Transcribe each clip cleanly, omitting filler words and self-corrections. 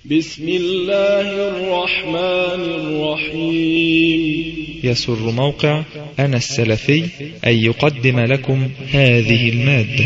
بسم الله الرحمن الرحيم. يسر موقع أنا السلفي أن يقدم لكم هذه المادة.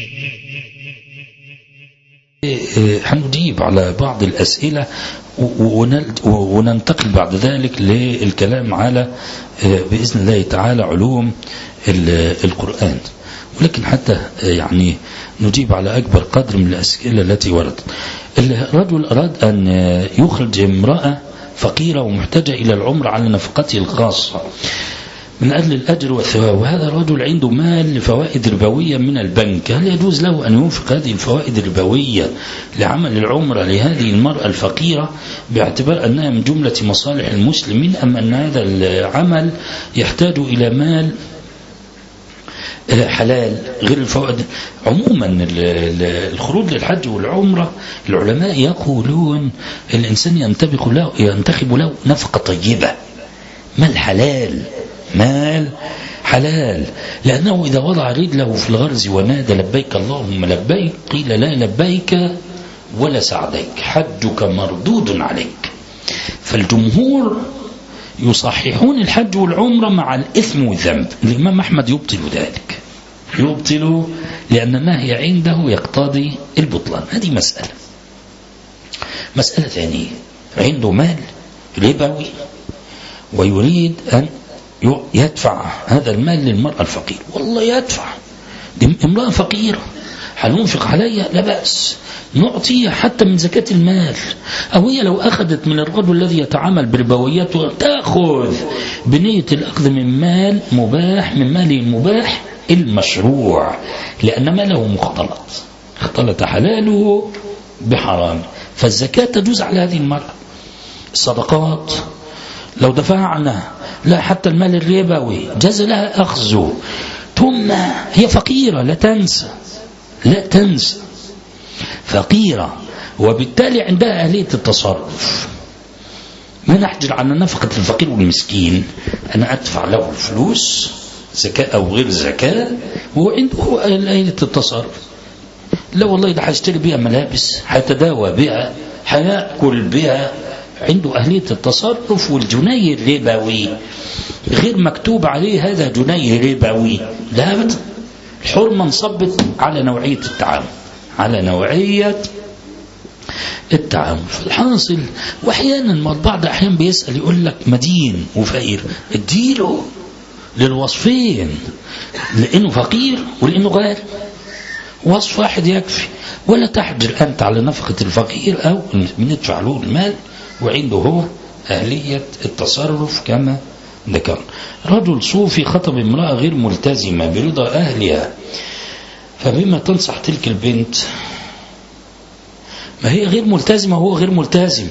هنجيب على بعض الأسئلة وننتقل بعد ذلك للكلام على بإذن الله تعالى علوم القرآن، ولكن حتى يعني نجيب على أكبر قدر من الأسئلة التي وردت. الرجل أراد أن يخرج امرأة فقيرة ومحتاجة إلى العمر على نفقته الخاصة من أجل الأجر والثواب، وهذا الرجل عنده مال لفوائد ربوية من البنك، هل يجوز له أن ينفق هذه الفوائد الربوية لعمل العمرة لهذه المرأة الفقيرة باعتبار أنها من جملة مصالح المسلمين، أم أن هذا العمل يحتاج إلى مال حلال غير الفوائد؟ عموما الخروج للحج والعمرة العلماء يقولون الإنسان ينتخب له نفقة طيبة، مال حلال، مال حلال، لأنه إذا وضع رجله في الغرز ونادى لبيك اللهم لبيك قيل لا لبيك ولا سعديك، حجك مردود عليك. فالجمهور يصححون الحج والعمرة مع الإثم والذنب. الإمام أحمد يبطل ذلك، يبطل لأن ما هي عنده يقتضي البطلان. هذه مسألة ثانية، عنده مال ربوي ويريد أن يدفع هذا المال للمرأة الفقيرة، والله يدفع، دي امرأة فقيرة هننفق عليها لا بأس، نعطيها حتى من زكاة المال، أو هي لو أخذت من الرجل الذي يتعامل بربوياته تأخذ بنية الأخذ من مال مباح، من ماله المباح المشروع، لأن ماله مختلط، اختلط حلاله بحرام، فالزكاة تجوز على هذه المرأة. الصدقات لو دفعنا لا حتى المال الربوي جاز لها أخذه، ثم هي فقيرة، لا تنسى فقيرة، وبالتالي عندها أهلية التصرف. ما نحجر على نفقة الفقير والمسكين، أنا أدفع له الفلوس زكاة أو غير زكاة وعنده أهلية التصرف. لا والله ده هيشتري بها ملابس، هيتداوى بها، هيأكل بها، عنده أهلية التصرف. والجنيه الربوي غير مكتوب عليه هذا جنيه ربوي، لا أبدا، الحرمة انصبت على نوعية التعامل. فالحاصل، وأحيانا البعض أحيانا بيسأل يقول لك مدين وفقير، اديله للوصفين، لأنه فقير ولأنه غالي، وصف واحد يكفي، ولا تحجر أنت على نفقة الفقير أو ندفع له المال وعنده هو أهلية التصرف كما ذكر. رجل صوفي خطب امرأة غير ملتزمة برضا أهلها، فبما تنصح تلك البنت؟ ما هي غير ملتزمة وهو غير ملتزم،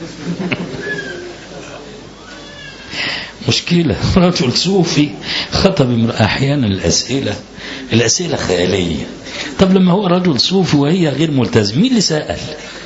مشكلة. رجل صوفي خطب امرأة، أحيانا الأسئلة خيالية. طب لما هو رجل صوفي وهي غير ملتزم، مين اللي سأل؟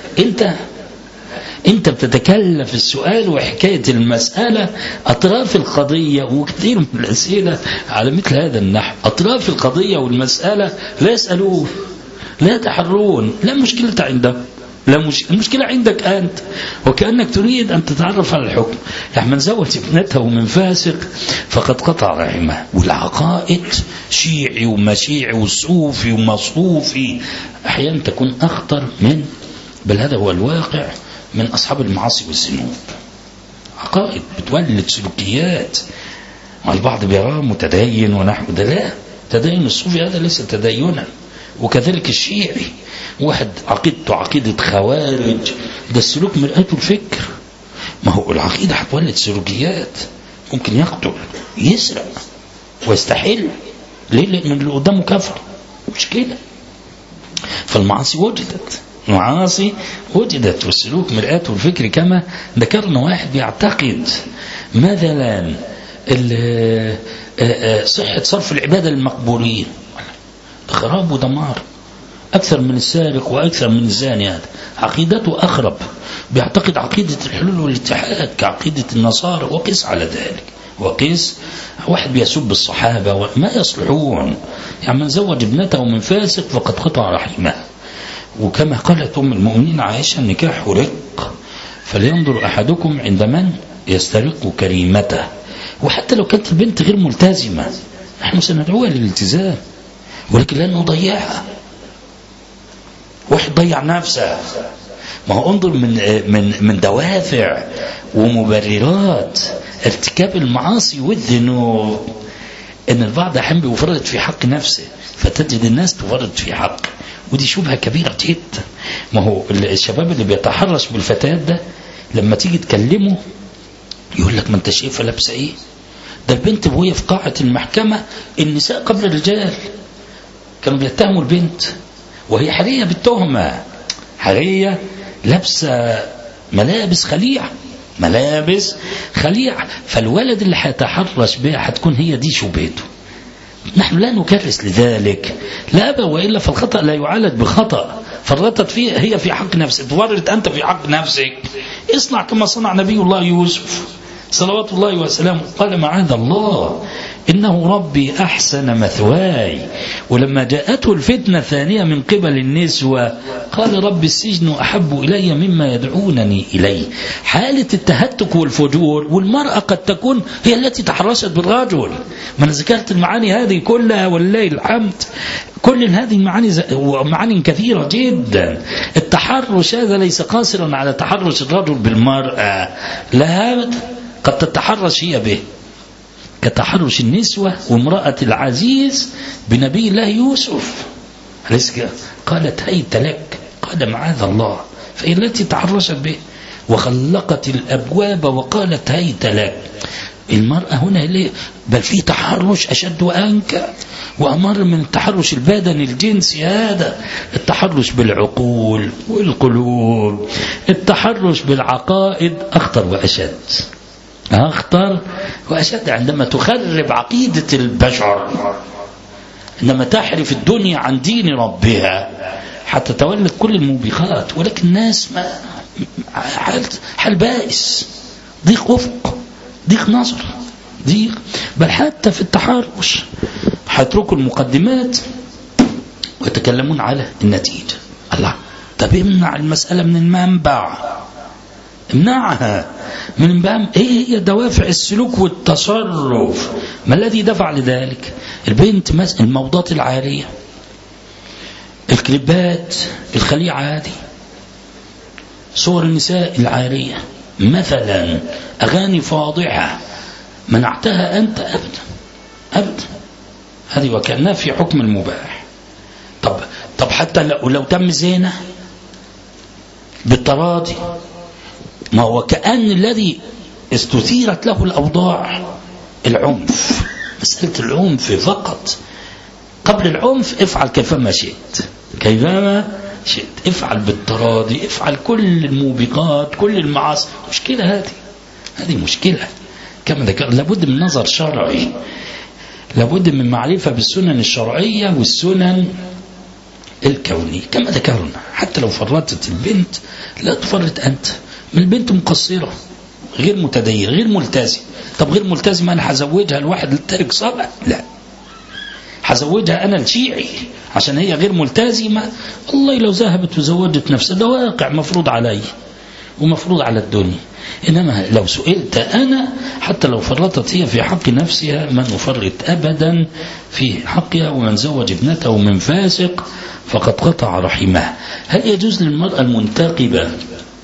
انت بتتكلف السؤال وحكاية المسألة أطراف القضية، وكثير من الأسئلة على مثل هذا النحو، أطراف القضية والمسألة لا يسألون، لا يتحرون، لا مشكلة عندهم، المشكلة عندك أنت، وكأنك تريد أن تتعرف على الحكم. من زوج ابنته من فاسق فقد قطع رحمه. والعقائد شيعي ومشيعي وصوفي ومصوفي أحيانا تكون أخطر من، بل هذا هو الواقع، من أصحاب المعاصي والذنوب. عقائد بتولد سلوكيات، والبعض بيراه متدين ونحو ده، لا، تدين الصوفي هذا ليس تدينا، وكذلك الشيعي، واحد عقيدته عقيدة خوارج، ده السلوك مرآة الفكر. ما هو العقيدة هتولد سلوكيات، ممكن يقتل، يسرق ويستحل، ليه؟ لأن اللي قدامه كفر، مشكلة. فالمعاصي وجدت، والسلوك مرآة الفكر كما ذكرنا. واحد بيعتقد مثلا صحة صرف العبادة للمقبورين، خراب ودمار، أكثر من السارق وأكثر من الزاني، هذا عقيدته أخرب، بيعتقد عقيدة الحلول والاتحاد كعقيدة النصارى، وقس على ذلك، وقس. واحد بيسب الصحابة وما يصلحون، يعني من زوج ابنته من فاسق فقد قطع رحمه. وكما قالت أم المؤمنين عائشة: النكاح رق فلينظر أحدكم عند من يسترق كريمته. وحتى لو كانت البنت غير ملتزمة نحن سندعوها للالتزام، ولكن لا نضيعها. واحد ضيع نفسه، ما هو انظر من دوافع ومبررات ارتكاب المعاصي والذنوب ان البعض احيانا بيفرط في حق نفسه، فتجد الناس تفرط في حق، ودي شبهة كبيرة جدا. ما هو الشباب اللي بيتحرش بالفتيات ده لما تيجي تكلمه يقول لك ما انت شايفه لابسه ايه؟ ده البنت وهي في قاعة المحكمة النساء قبل الرجال، كانوا بيتهموا البنت وهي حرية بالتهمة، حرية لابسه ملابس خليعة، فالولد اللي هيتحرش بها هتكون هي دي شبهته. نحن لا نكرس لذلك، لا أبا، وإلا فالخطأ لا يعالج بخطأ. فرطت فيه هي في حق نفسك، تورط أنت في حق نفسك. اصنع كما صنع نبي الله يوسف صلوات الله وسلامه، قال معاذ الله إنه ربي أحسن مثواي. ولما جاءته الفتنة الثانية من قبل النسوة قال رب السجن أحب إلي مما يدعونني إليه. حالة التهتك والفجور، والمرأة قد تكون هي التي تحرشت بالرجل. ما أنا ذكرت المعاني هذه كلها ولله الحمد، كل هذه معاني كثيرة جدا. التحرش هذا ليس قاصرا على تحرش الرجل بالمرأة، لا، قد تتحرش هي به كتحرش النسوة وامرأة العزيز بنبي الله يوسف. قالت هيت لك، قال معاذ الله، فهي التي تحرشت به وخلقت الأبواب وقالت هيت لك. المرأة هنا بل في تحرش أشد وأنكى وأمر من التحرش البدني الجنسي، هذا التحرش بالعقول والقلوب، التحرش بالعقائد أخطر وأشد عندما تخرب عقيدة البشر، عندما تحرف الدنيا عن دين ربها حتى تولد كل الموبقات. ولكن الناس حال بائس، ضيق أفق، ضيق نظر، بل حتى في التحرش حيتركوا المقدمات ويتكلمون على النتيجة. الله، طب امنع المسألة من المنبع، امنعها من المنبع. ايه هي دوافع السلوك والتصرف؟ ما الذي دفع لذلك؟ البنت الموضات العارية، الكليبات الخليعة هذه، صور النساء العارية مثلا، أغاني فاضحة، منعتها أنت أبدا هذه وكأنها في حكم المباح. طب حتى لو تم زينة بالتراضي، ما هو كأن الذي استثيرت له الأوضاع العنف، مسألة العنف فقط. قبل العنف افعل كيفما شئت، افعل بالتراضي، افعل كل الموبقات، كل المعاصي. مشكلة هذه مشكلة. كما ذكر لابد من نظر شرعي، لابد من معرفة بالسنن الشرعية والسنن الكونية كما ذكرنا. حتى لو فرطت البنت لا تفرط أنت، من البنت مقصرة غير متدين غير ملتزم. طب غير ملتزم أنا هزوجها الواحد للتارك صابع؟ لا، هزوجها أنا الشيعي عشان هي غير ملتزمة؟ والله لو ذهبت وزوجت نفسها ده واقع مفروض علي ومفروض على الدنيا. إنما لو سئلت أنا، حتى لو فرطت هي في حق نفسها، من يفرط أبدا في حقها. ومن زوج ابنته من فاسق فقد قطع رحمه. هل يجوز للمرأة المنتقبة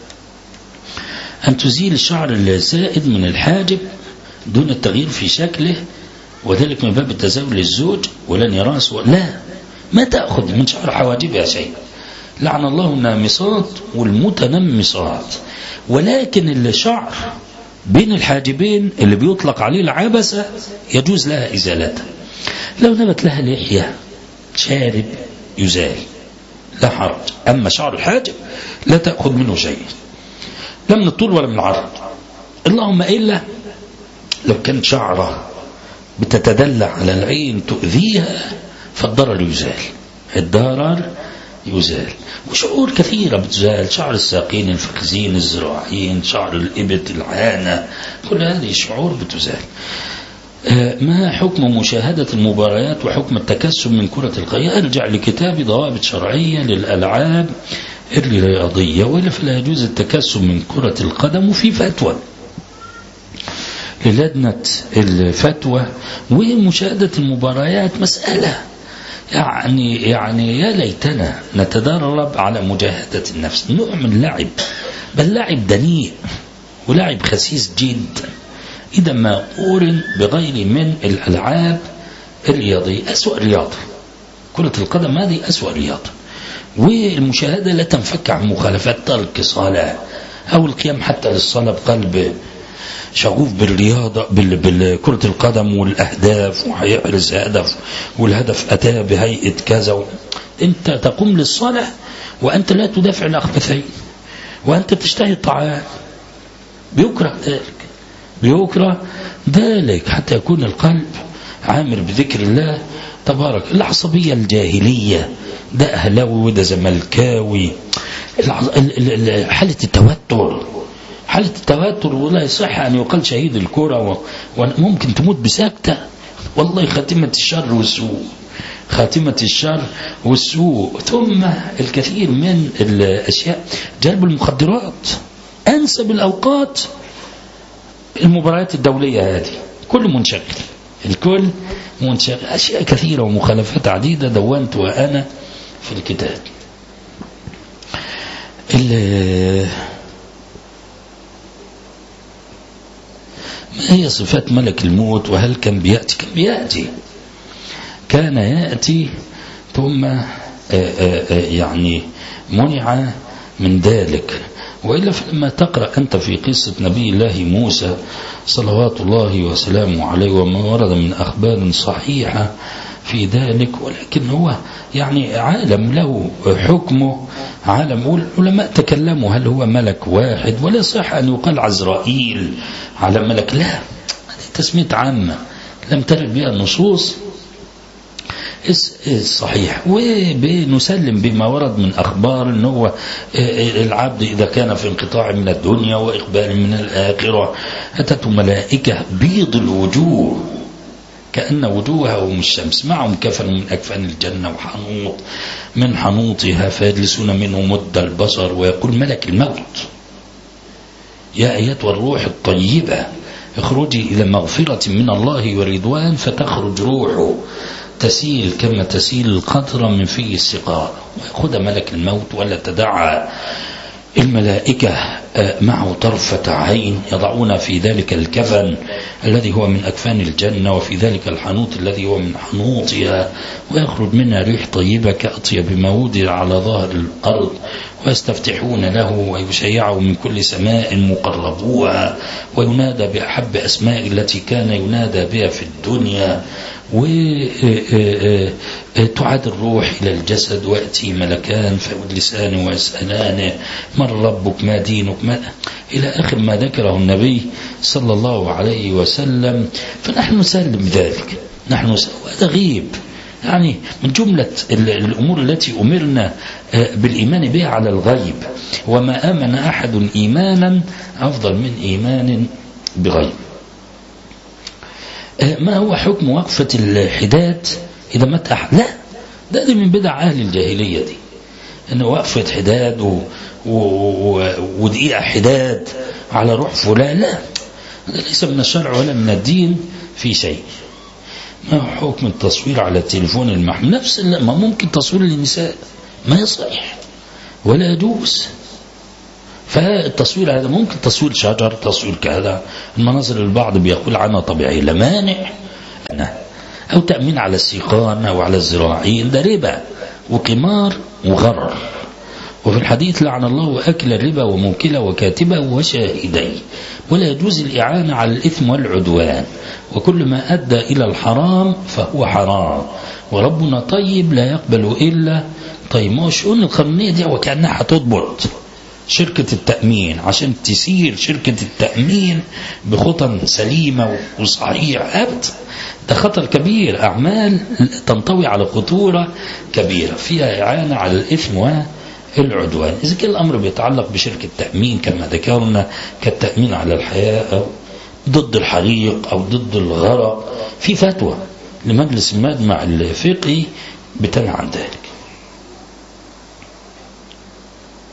أن تزيل الشعر الزائد من الحاجب دون التغيير في شكله، وذلك من باب التزاوج للزوج ولن يرى سوى؟ لا، ما تأخذ من شعر حواجبها شيء، لعن الله النامصات والمتنمصات. ولكن الشعر بين الحاجبين اللي بيطلق عليه العبسة يجوز لها إزالته. لو نبت لها لحية شارب يزال لا حرج. أما شعر الحاجب لا تأخذ منه شيء، لا من الطول ولا من العرض، اللهم إلا لو كانت شعره بتتدلع على العين تؤذيها فالضرر يزال. وشعور كثيرة بتزال، شعر الساقين، الفخذين، الذراعين، شعر الإبط، العانة، كل هذه الشعور بتزال. ما حكم مشاهدة المباريات وحكم التكسب من كرة القدم؟ أرجع لكتاب ضوابط شرعية للألعاب الرياضية، وإلا فلا يجوز التكسب من كرة القدم. وفي فتوى للجنة الفتوى، ومشاهدة المباريات مسألة يعني يا ليتنا نتدرب على مجاهدة النفس. نوع من اللعب، بل لعب دنيء ولعب خسيس جدا إذا ما قورن بغير من الألعاب الرياضية. أسوأ رياضة كرة القدم، هذه أسوأ رياضة. والمشاهدة لا تنفك عن مخالفات ترك صلاة أو القيام حتى للصلاة بقلب شغوف بالرياضة بالكرة القدم والأهداف، وهيحرز هدف والهدف أتى بهيئة كذا. أنت تقوم للصلاة وأنت لا تدافع الأخبثين، وأنت تشتهي الطعام. بيكره ذلك حتى يكون القلب عامر بذكر الله تبارك. العصبية الجاهلية، ده أهلاوي وده زملكاوي، حالة التوتر ولا يصح أن يقال شهيد الكرة وممكن تموت بسكتة. والله خاتمة الشر والسوء. ثم الكثير من الأشياء، جلب المخدرات، أنسب الأوقات المباريات الدولية هذه، الكل منشغل. أشياء كثيرة ومخالفات عديدة دونتها أنا في الكتاب. ما هي صفات ملك الموت؟ وهل كان بيأتي؟ كان يأتي ثم يعني منع من ذلك. وإلا فلما تقرأ أنت في قصة نبي الله موسى صلوات الله وسلامه عليه وما ورد من أخبار صحيحة في ذلك، ولكن هو يعني عالم له حكمه، عالم. والعلماء تكلموا هل هو ملك واحد، ولا صح أن يقال عزرائيل على ملك، لا، هذه تسمية عامة لم ترد بها النصوص الصحيح. وبنسلم بما ورد من أخبار أنه العبد إذا كان في انقطاع من الدنيا وإقبال من الآخرة أتته ملائكة بيض الوجوه كأن وجوههم الشمس، معهم كفن من أكفان الجنة وحنوط من حنوطها، فيجلسون منه مد البصر، ويقول ملك الموت يا أيتها الروح الطيبة اخرجي إلى مغفرة من الله ورضوان، فتخرج روحه تسيل كما تسيل القطرة من فيه السقاء، ويأخذ ملك الموت. ولا تدعى الملائكة معه طرفة عين، يضعون في ذلك الكفن الذي هو من أكفان الجنة، وفي ذلك الحنوط الذي هو من حنوطها، ويخرج منها ريح طيبة كأطيب ما وضع على ظهر الأرض، ويستفتحون له ويشيعه من كل سماء مقربوها، وينادى بأحب أسماء التي كان ينادى بها في الدنيا. وتعاد الروح إلى الجسد، ويأتي ملكان فيجلسان ويسألانه من ربك ما دينك إلى آخر ما ذكره النبي صلى الله عليه وسلم. فنحن نسلم ذلك، وهذا غيب يعني من جملة الأمور التي أمرنا بالإيمان بها على الغيب. وما آمن أحد إيمانا أفضل من إيمان بغيب. ما هو حكم وقفة الحداد إذا مات أحد؟ لا، ده من بدع أهل الجاهلية دي، إنه وقفة حداد ودقيقة حداد على روح فلان، لا، هذا ليس من الشرع ولا من الدين في شيء. ما هو حكم التصوير على التليفون المحمول؟ نفس ما ممكن تصوير للنساء ما يصح ولا يجوز. فالتصوير هذا ممكن تصوير شجر، تصوير كذا، المناظر البعض بيقول عنها طبيعية، لا مانع. أو تأمين على السيقان أو على الزراعين، ده ربا وقمار وغرر. وفي الحديث لعن الله أكل الربا وموكله وكاتبه وشاهديه. ولا يجوز الإعانة على الإثم والعدوان، وكل ما أدى إلى الحرام فهو حرام، وربنا طيب لا يقبل إلا طيب. ما الشؤون القانونية دي وكأنها هتضبط شركة التأمين عشان تسير شركة التأمين بخطى سليمة وصحيحة، ده خطر كبير. أعمال تنطوي على خطورة كبيرة فيها إعانة على الإثم والعدوان. إذا كان الأمر بيتعلق بشركة تأمين كما ذكرنا كالتأمين على الحياة أو ضد الحريق أو ضد الغرق، في فتوى لمجلس المجمع الفقهي بتنهى عن ذلك.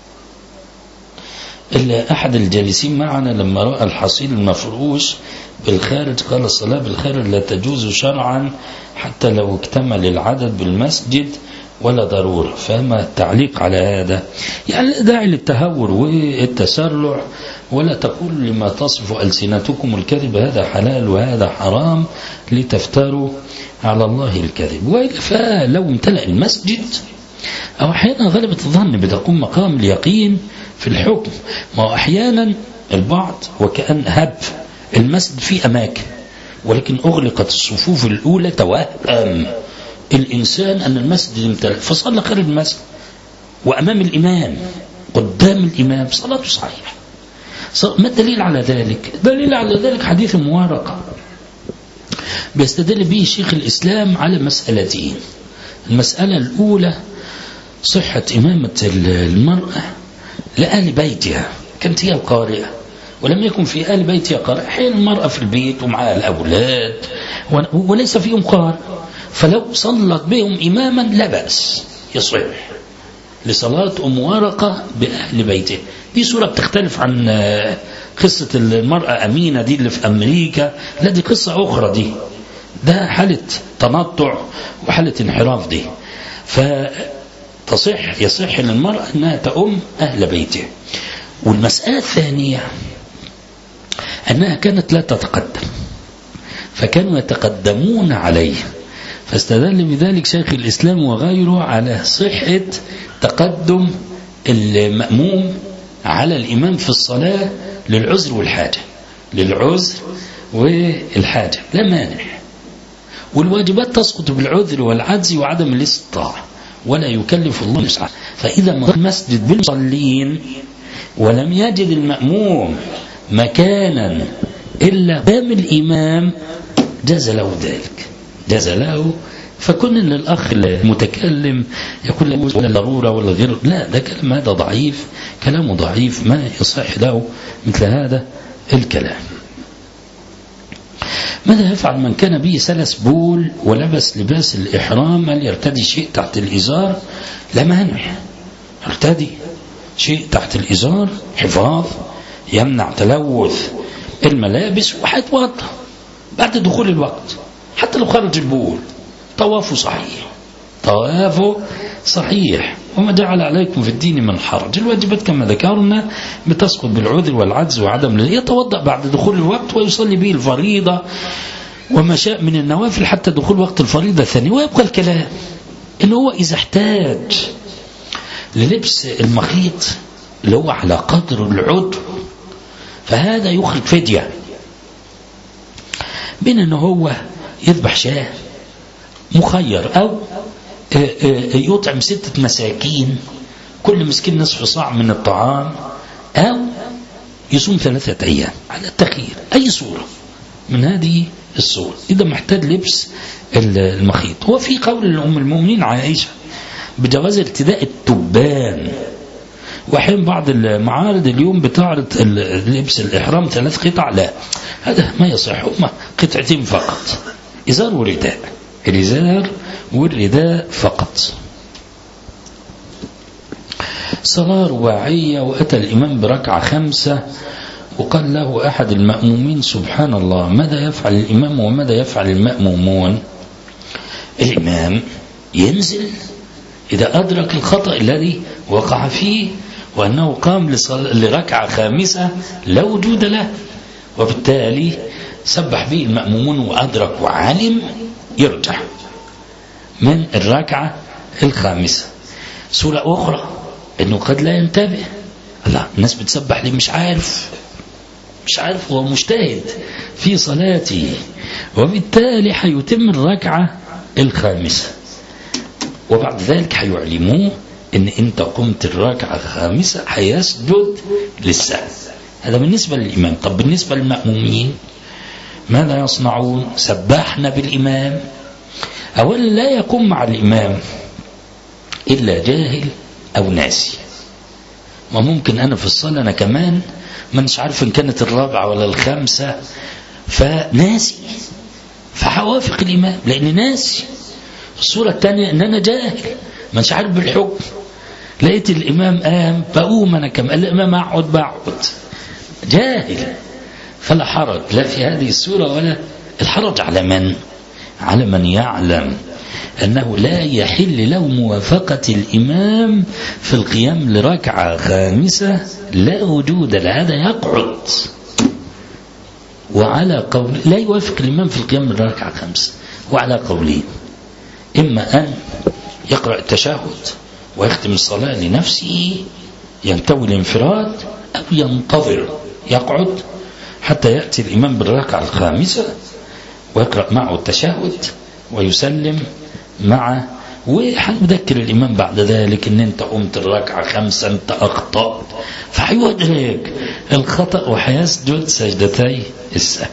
أحد الجالسين معنا لما رأى الحصيل المفروش بالخارج قال الصلاة بالخارج لا تجوز شرعا حتى لو اكتمل العدد بالمسجد ولا ضرورة. فما التعليق على هذا؟ يعني لا داعي للتهور والتسرع، ولا تقول لما تصف ألسنتكم الكذب هذا حلال وهذا حرام لتفتروا على الله الكذب. وإلا فلو امتلأ المسجد، أو أحيانا غلبة الظن بتقوم مقام اليقين في الحكم. ما أحيانا البعض وكأن هب المسجد في أماكن ولكن أغلقت الصفوف الأولى، توهم الإنسان أن المسجد امتلأ فصلى خارج المسجد وأمام الإمام قدام الإمام صلاته صحيحة. ما الدليل على ذلك؟ دليل على ذلك حديث موارقة بيستدل به شيخ الإسلام على مسألتين. المسألة الأولى صحة إمامة المرأة لأهل بيتها، كانت هي القارئة ولم يكن في أهل بيتها قارئة. حين المرأة في البيت ومعها الأولاد وليس فيهم قارئ، فلو صلت بهم إماما لا بأس، يصح لصلاة أم ورقة بأهل بيته. دي صورة بتختلف عن قصة المرأة أمينة دي اللي في أمريكا، لا دي قصة أخرى، دي ده حالة تنطع وحالة انحراف دي. يصح للمرأة أنها تأم أهل بيته. والمسألة الثانية أنها كانت لا تتقدم، فكانوا يتقدمون عليه، فاستدل بذلك شيخ الإسلام وغيره على صحة تقدم المأموم على الإمام في الصلاة للعذر والحاجة، للعذر والحاجة لا مانع. والواجبات تسقط بالعذر والعجز وعدم الاستطاعة، ولا يكلف الله نفسا. فإذا ما المسجد بالمصلين ولم يجد المأموم مكانا إلا قدام الإمام جاز له ذلك، جاز له. فكون ان الاخ المتكلم يقول لا ولا ضروره ولا غير، لا، ده كلام هذا ضعيف، كلامه ضعيف، ما يصح له مثل هذا الكلام. ماذا يفعل من كان به سلس بول ولبس لباس الإحرام؟ هل يرتدي شيء تحت الإزار؟ لا مانع، يرتدي شيء تحت الإزار حفاظ يمنع تلوث الملابس، وحيتوضا بعد دخول الوقت حتى لو خرج البول. طوافه صحيح، طوافه صحيح، وما جعل عليكم في الدين من حرج. الواجبات كما ذكرنا بتسقط بالعذر والعجز وعدم يتوضأ بعد دخول الوقت ويصلي به الفريضة وما شاء من النوافل حتى دخول وقت الفريضة الثانية. ويبقى الكلام إن هو إذا احتاج للبس المخيط اللي هو على قدر العضو فهذا يخرج فدية، بين أنه هو يذبح شاة مخير، أو يطعم 6 مساكين كل مسكين نصف صاع من الطعام، أو يصوم 3 أيام على التخيير. أي صورة من هذه الصور إذا محتاج لبس المخيط. وفي قول أم المؤمنين عائشة بجواز ارتداء التبان، وحين بعض المعارض اليوم بتعرض لبس الإحرام 3 قطع، لا، هذا ما يصح، هما 2 قطعة فقط، إزار ورداء، الإزار والرداء فقط. صلاة رباعية وأتى الإمام بركعة 5 وقال له أحد المأمومين سبحان الله، ماذا يفعل الإمام وماذا يفعل المأمومون؟ الإمام ينزل إذا أدرك الخطأ الذي وقع فيه وأنه قام لركعة 5 لا وجود له، وبالتالي سبح به المأمومون وأدرك وعلم، يرجع من الركعة 5. سورة أخرى أنه قد لا ينتبه، لا، الناس بتسبح لي مش عارف هو مجتهد في صلاته، وبالتالي حيتم الركعة 5 وبعد ذلك حيعلموه ان انت قمت الركعة 5 حيسجد للسهو. هذا بالنسبة للإمام. طب بالنسبة للمأمومين ماذا يصنعون؟ سبحنا بالإمام. أولا لا يقوم مع الإمام إلا جاهل أو ناسي، وممكن أنا في الصلاة أنا كمان ما مش عارف إن كانت 4 ولا 5 فناسي، فحوافق الإمام لأني ناسي. الصورة الثانية إن أنا جاهل ما مش عارف بالحكم، لقيت الإمام قام بقوم أنا كم، الإمام أقعد بقعد، جاهل. فلا حرج لا في هذه السورة ولا الحرج على من؟ على من يعلم أنه لا يحل له موافقة الإمام في القيام لركعة خامسة، لا وجود لهذا، يقعد. وعلى قول لا يوافق الإمام في القيام لركعة خامسة، وعلى قولين: إما أن يقرأ التشهد ويختم الصلاة لنفسه ينتوي الانفراد، أو ينتظر يقعد حتى يأتي الإمام بالركعة الخامسة ويقرأ معه التشهد ويسلم معه، وحنذكر الإمام بعد ذلك إن أنت قمت الركعة 5 أنت أخطأت، فحيدرك الخطأ وحيسجد سجدتي السهو.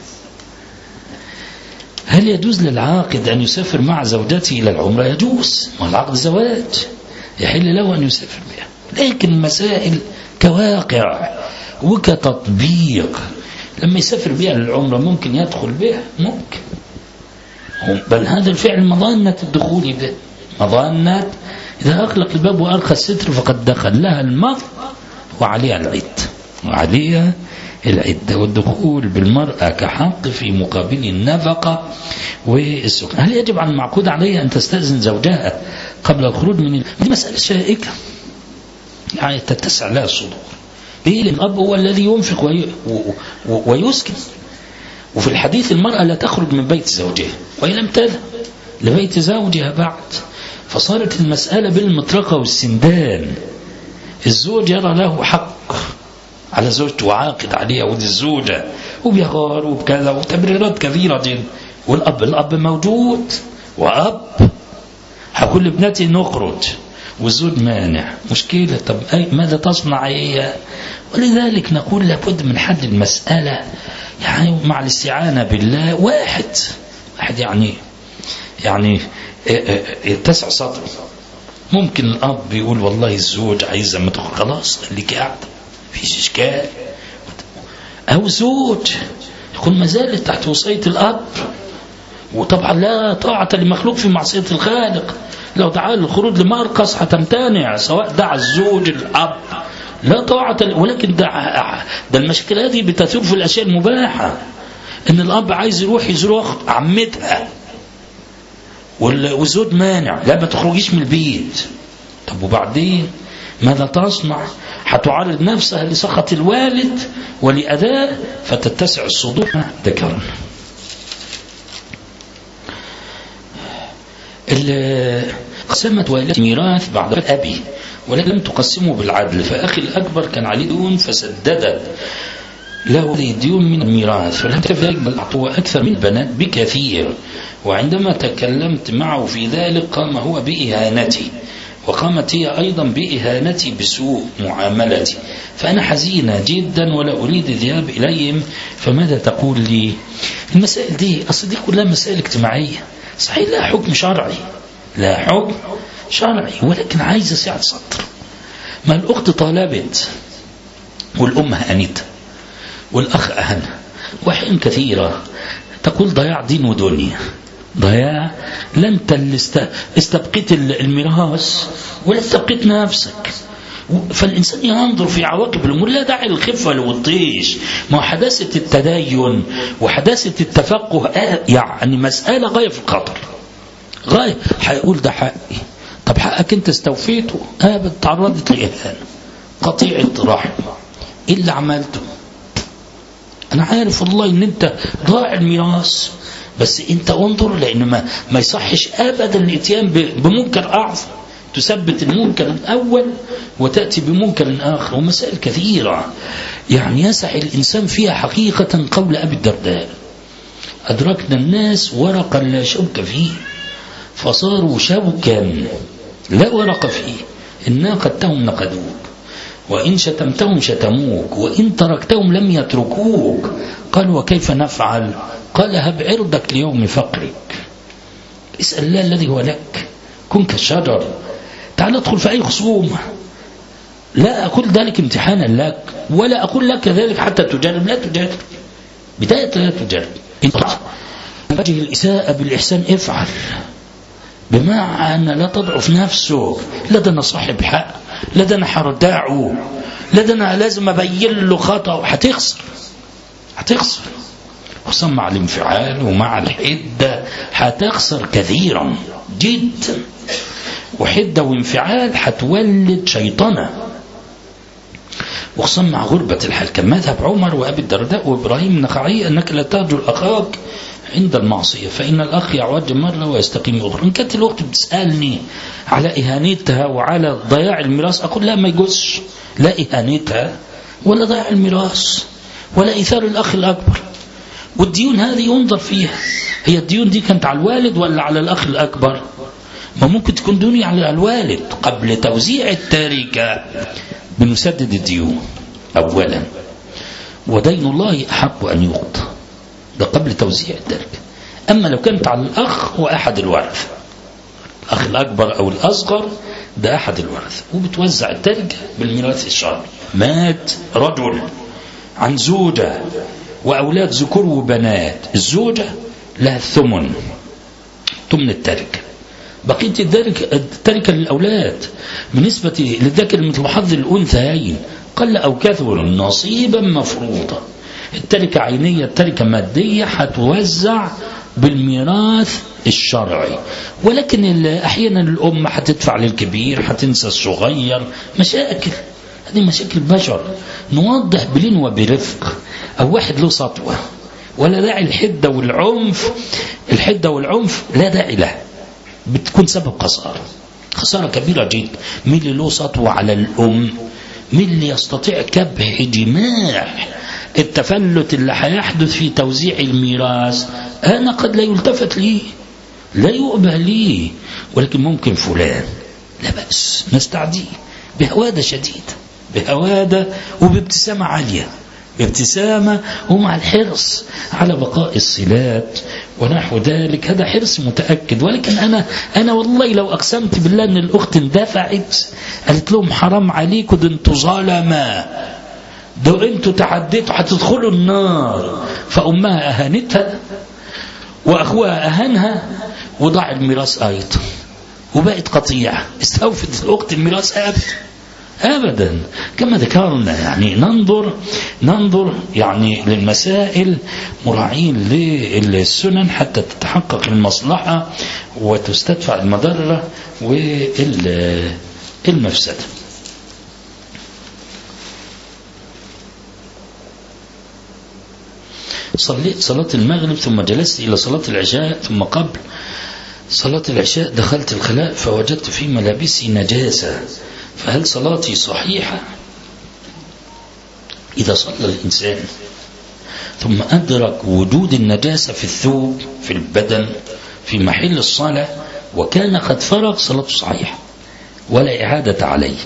هل يجوز للعاقد أن يسافر مع زوجته إلى العمرة؟ يجوز، والعقد زواج يحل له أن يسافر بها، لكن المسائل كواقع وكتطبيق. لما يسافر بها للعمرة ممكن يدخل بها، ممكن، بل هذا الفعل مظنة الدخول به، مظنة. إذا أغلق الباب وأرخى الستر فقد دخل لها المرء وعليها العدة، وعليها العدة. والدخول بالمرأة كحق في مقابل النفقة والسكن. هل يجب على المعقود عليها أن تستأذن زوجها قبل الخروج من دي مسألة شائكة، يعني تتسع لها الصدور. ليه؟ لأن الأب هو الذي ينفق ويسكن. وفي الحديث المرأة لا تخرج من بيت زوجها وإن لم تذهب لبيت زوجها بعد، فصارت المسألة بالمطرقة والسندان. الزوج يرى له حق على زوجته وعاقد عليها، ودي الزوجة وبيغار وبكذا وتبريرات كثيرة جدا. والأب موجود، وأب هقول لابنتي نخرج والزوج مانع، مشكلة. طب ماذا تصنع هي؟ ولذلك نقول لابد من حل المسألة، يعني مع الاستعانة بالله. واحد يعني يتسع صدره. ممكن الأب يقول والله الزوج عايزة ما تخرج، خلاص خليك قاعدة فيش إشكال. أو زوج يكون ما زالت تحت وصية الأب، وطبعا لا طاعة لمخلوق في معصية الخالق. لو دعا للخروج لمرقص هتمتنع، سواء دعا الزوج الأب، لا طاعة. ولكن ده المشكلة هذه بتثور في الأشياء المباحة، إن الأب عايز يروح يزور عمتها والزوج مانع، لا ما تخرجيش من البيت. طب وبعدين ماذا تصنع؟ هتعرض نفسها لسخط الوالد ولأذاه، فتتسع الصدور. ذكرنا قسمت والدتي ميراث بعد أبي ولكن لم تقسمه بالعدل، فأخي الأكبر كان عليه ديون فسددت له ديون من الميراث، فلم تفرق بل أعطوه أكثر من البنات بكثير. وعندما تكلمت معه في ذلك قام هو بإهانتي، وقامت هي أيضا بإهانتي بسوء معاملتي، فأنا حزينة جدا ولا أريد الذهاب إليهم، فماذا تقول لي؟ المسائل دي أصل دي كلها مسائل اجتماعية، صحيح لا حكم شرعي، لا حكم شرعي، ولكن عايزة سعة صدر. ما الأخت طالبت والأم هانتها والأخ أهنها، وحين كثيرة تقول ضياع دين ودنيا، ضياع. لا أنت اللي استبقيت الميراث ولا استبقيت نفسك. فالإنسان ينظر في عواقب الأمور، لا داعي للخفة والطيش. ما حداثة التدين وحداثة التفقه يعني مسألة غاية في الخطر، غاية. هيقول ده حقي، طب حقك أنت استوفيته؟ تعرضت لإهانة، قطيعة رحم، إيه اللي عملته؟ أنا عارف والله إن أنت ضاع الميراث، بس أنت انظر، لأن ما يصحش أبدا الاتيان بمنكر أعظم، تثبت المنكر الأول وتأتي بمنكر آخر. ومسائل كثيرة يعني يسع الإنسان فيها حقيقة. قول أبي الدرداء: أدركنا الناس ورقا لا شوك فيه فصاروا شوكا لا ورق فيه، إن ناقدتهم نقدوك، وإن شتمتهم شتموك، وإن تركتهم لم يتركوك. قال: وكيف نفعل؟ قال: هب عرضك ليوم فقرك، اسأل الله الذي هو لك، كن كالشجر، تعال ادخل في أي خصومة. لا أقول ذلك امتحانا لك، ولا أقول لك ذلك حتى تجرب، لا تجرب، بداية لا تجرب. إن وجه الإساءة بالإحسان افعل، بمعنى لا تضعف نفسك. لا ده أنا صاحب حق لا ده أنا هردعه، لا ده أنا لازم أبين له خطأ. هتخسر خصوصا مع الانفعال ومع الحدة، هتخسر كثيرا جدا. وحدة وانفعال هتولد شيطنة، وخصوصا مع غربة الحال. كان مذهب عمر وأبي الدرداء وإبراهيم النخعي أنك لا تهجر أخاك عند المعصية، فإن الأخ يعوج مرة ويستقيم أخرى. إن كانت الوقت بتسألني على إهانتها وعلى ضياع الميراث، أقول لا، ما يجوزش، لا إهانتها ولا ضياع الميراث ولا إيثار الأخ الأكبر. والديون هذه ينظر فيها، هي الديون دي كانت على الوالد ولا على الأخ الأكبر؟ ما ممكن تكون ديوني على الوالد. قبل توزيع التركة بنسدد الديون أولا، ودين الله أحق أن يقضى، ده قبل توزيع التركة. أما لو كانت على الأخ وأحد الورث، الأخ الأكبر أو الأصغر، ده أحد الورث، وبتوزع التركة بالميراث الشرعي. مات رجل عن زوجة وأولاد ذكور وبنات، الزوجة لها الثمن التركة، بقية التركة للأولاد بالنسبة للذكر مثل حظ الأنثيين، قل أو كثر نصيبا مفروضا. التركة عينية، التركة مادية، هتوزع بالميراث الشرعي. ولكن أحيانا الأم هتدفع للكبير، هتنسى الصغير، مشاكل، هذه مشاكل بشر. نوضح بلين وبرفق. أو واحد له سطوة، ولا داعي الحدة والعنف، الحدة والعنف لا داعي له، بتكون سبب خسارة كبيرة جدا. مين اللي له سطوة على الأم؟ مين اللي يستطيع كبح جماح التفلت اللي هيحدث في توزيع الميراث؟ أنا قد لا يلتفت لي، لا يؤبه لي، ولكن ممكن فلان، لا بأس نستعديه بهوادة شديد، بهوادة وبابتسامة عالية، بابتسامة ومع الحرص على بقاء الصلات ونحو ذلك. هذا حرص متأكد. ولكن أنا والله لو أقسمت بالله أن الأخت اندفعت قالت لهم حرام عليكم، ده انتوا ظلمة، ده انتوا تعديتوا هتدخلوا النار، فأمها أهانتها وأخوها أهانها وضاع الميراث أيضا، وبقت قطيعة. استوفت الأخت الميراث أبدا. كما ذكرنا يعني ننظر يعني للمسائل مراعين للسنن حتى تتحقق المصلحة وتستدفع المضرة والمفسدة. صليت صلاة المغرب ثم جلست إلى صلاة العشاء، ثم قبل صلاة العشاء دخلت الخلاء فوجدت في ملابسي نجاسة، فهل صلاتي صحيحة؟ إذا صلى الإنسان ثم أدرك وجود النجاسة في الثوب، في البدن، في محل الصلاة، وكان قد فرغ، صلاته صحيحة ولا إعادة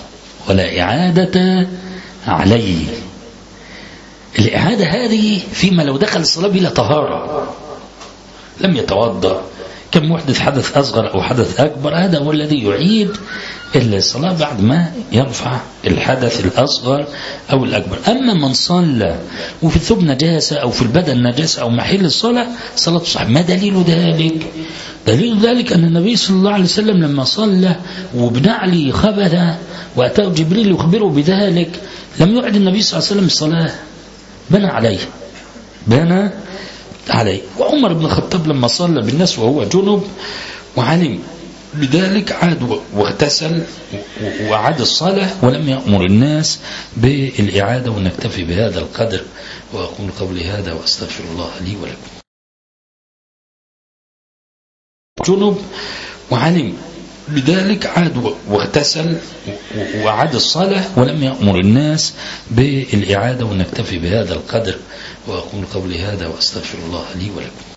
عليه. الإعادة هذه فيما لو دخل الصلاة بلا طهارة، لم يتوضأ، كم محدث حدث أصغر أو حدث أكبر، هذا هو الذي يعيد الصلاة بعد ما يرفع الحدث الأصغر أو الأكبر. أما من صلى وفي الثوب نجاسة أو في البدن نجاسة أو محل الصلاة، صلاة صحيحة. ما دليل ذلك؟ دليل ذلك أن النبي صلى الله عليه وسلم لما صلى وبنعلي خبث وأتاه جبريل يخبره بذلك، لم يعد النبي صلى الله عليه وسلم الصلاة، بنى عليه. وعمر بن الخطاب لما صلى بالناس وهو جنب وعلم بذلك عاد واغتسل وعاد الصلاة ولم يأمر الناس بالإعادة. ونكتفي بهذا القدر، وأقول قولي هذا وأستغفر الله لي ولكم. جنب وعلم بذلك عاد واغتسل وعاد الصلاة ولم يأمر الناس بالإعادة. ونكتفي بهذا القدر، وأقول قولي هذا وأستغفر الله لي ولكم.